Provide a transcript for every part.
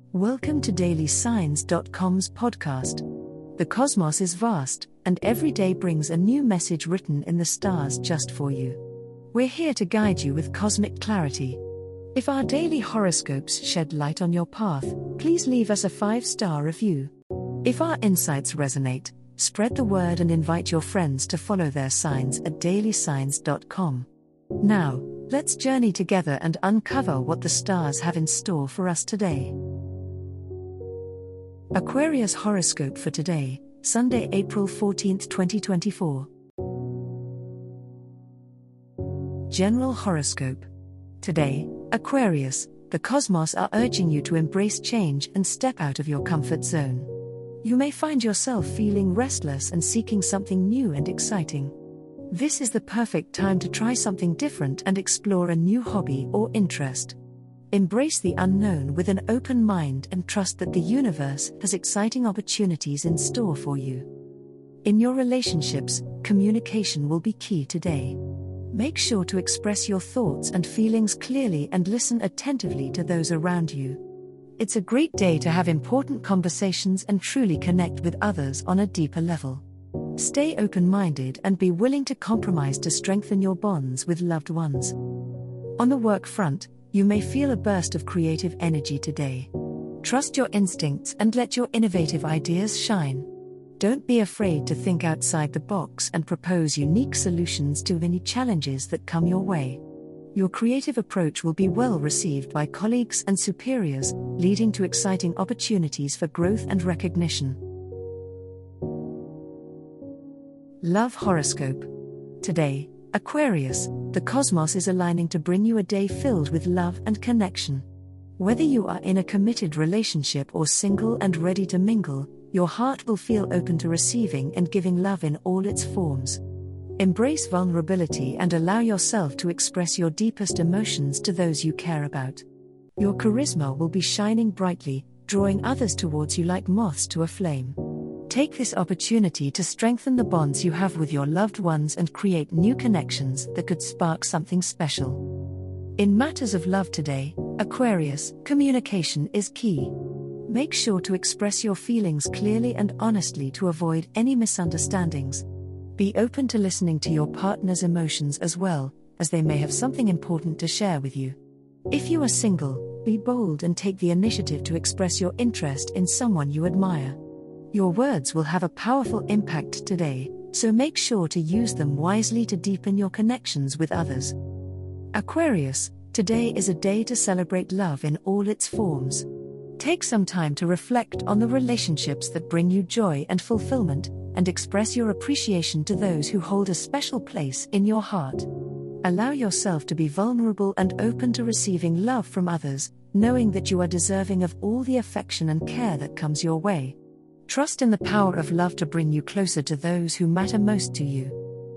Welcome to DailySigns.com's podcast. The cosmos is vast, and every day brings a new message written in the stars just for you. We're here to guide you with cosmic clarity. If our daily horoscopes shed light on your path, please leave us a 5-star review. If our insights resonate, spread the word and invite your friends to follow their signs at DailySigns.com. Now, let's journey together and uncover what the stars have in store for us today. Aquarius horoscope for today, Sunday, April 14, 2024. General horoscope. Today, Aquarius, the cosmos are urging you to embrace change and step out of your comfort zone. You may find yourself feeling restless and seeking something new and exciting. This is the perfect time to try something different and explore a new hobby or interest. Embrace the unknown with an open mind and trust that the universe has exciting opportunities in store for you. In your relationships, communication will be key today. Make sure to express your thoughts and feelings clearly and listen attentively to those around you. It's a great day to have important conversations and truly connect with others on a deeper level. Stay open-minded and be willing to compromise to strengthen your bonds with loved ones. On the work front, you may feel a burst of creative energy today. Trust your instincts and let your innovative ideas shine. Don't be afraid to think outside the box and propose unique solutions to any challenges that come your way. Your creative approach will be well received by colleagues and superiors, leading to exciting opportunities for growth and recognition. Love horoscope. Today, Aquarius, the cosmos is aligning to bring you a day filled with love and connection. Whether you are in a committed relationship or single and ready to mingle, your heart will feel open to receiving and giving love in all its forms. Embrace vulnerability and allow yourself to express your deepest emotions to those you care about. Your charisma will be shining brightly, drawing others towards you like moths to a flame. Take this opportunity to strengthen the bonds you have with your loved ones and create new connections that could spark something special. In matters of love today, Aquarius, communication is key. Make sure to express your feelings clearly and honestly to avoid any misunderstandings. Be open to listening to your partner's emotions as well, as they may have something important to share with you. If you are single, be bold and take the initiative to express your interest in someone you admire. Your words will have a powerful impact today, so make sure to use them wisely to deepen your connections with others. Aquarius, today is a day to celebrate love in all its forms. Take some time to reflect on the relationships that bring you joy and fulfillment, and express your appreciation to those who hold a special place in your heart. Allow yourself to be vulnerable and open to receiving love from others, knowing that you are deserving of all the affection and care that comes your way. Trust in the power of love to bring you closer to those who matter most to you.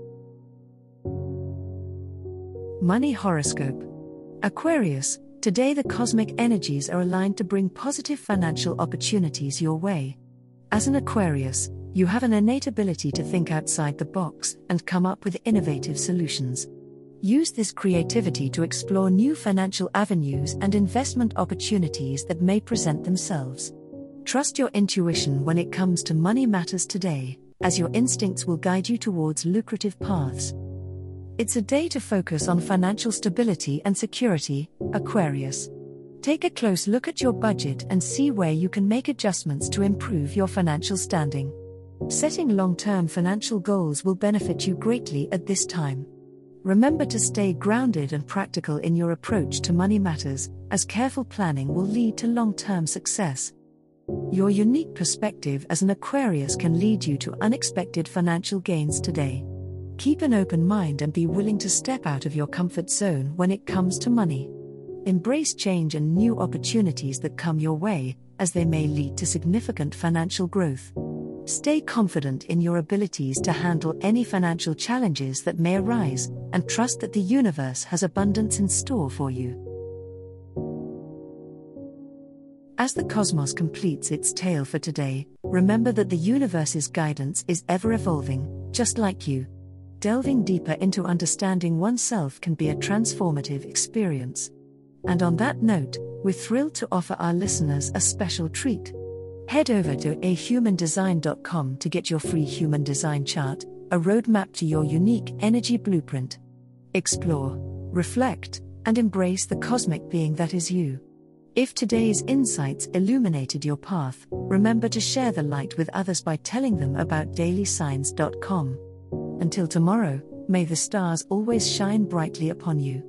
Money horoscope. Aquarius, today the cosmic energies are aligned to bring positive financial opportunities your way. As an Aquarius, you have an innate ability to think outside the box and come up with innovative solutions. Use this creativity to explore new financial avenues and investment opportunities that may present themselves. Trust your intuition when it comes to money matters today, as your instincts will guide you towards lucrative paths. It's a day to focus on financial stability and security, Aquarius. Take a close look at your budget and see where you can make adjustments to improve your financial standing. Setting long-term financial goals will benefit you greatly at this time. Remember to stay grounded and practical in your approach to money matters, as careful planning will lead to long-term success. Your unique perspective as an Aquarius can lead you to unexpected financial gains today. Keep an open mind and be willing to step out of your comfort zone when it comes to money. Embrace change and new opportunities that come your way, as they may lead to significant financial growth. Stay confident in your abilities to handle any financial challenges that may arise, and trust that the universe has abundance in store for you. As the cosmos completes its tale for today, remember that the universe's guidance is ever evolving, just like you. Delving deeper into understanding oneself can be a transformative experience. And on that note, we're thrilled to offer our listeners a special treat. Head over to ahumandesign.com to get your free human design chart, a roadmap to your unique energy blueprint. Explore, reflect, and embrace the cosmic being that is you. If today's insights illuminated your path, remember to share the light with others by telling them about dailysigns.com. Until tomorrow, may the stars always shine brightly upon you.